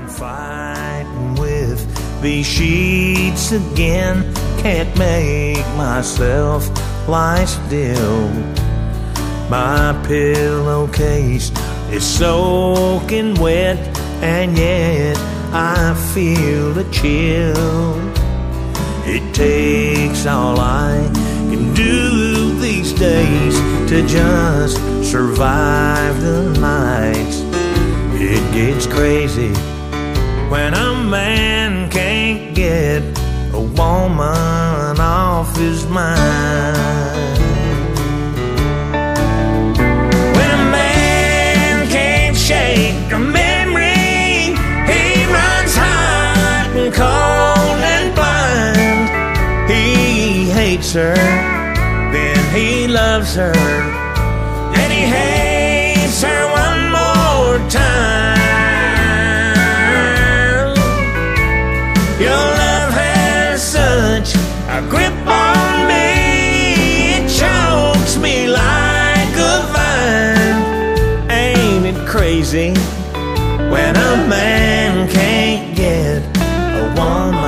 fighting with these sheets again. Can't make myself lie still. My pillowcase is soaking wet, and yet I feel a chill. It takes all I can do these days to just survive the nights. It gets crazy when a man can't get a woman off his mind. When a man can't shake a memory, he runs hot and cold and blind. He hates her, then he loves her, then he hates her one more time. Your love has such a grip on me, it chokes me like a vine. Ain't it crazy when a man can't get a woman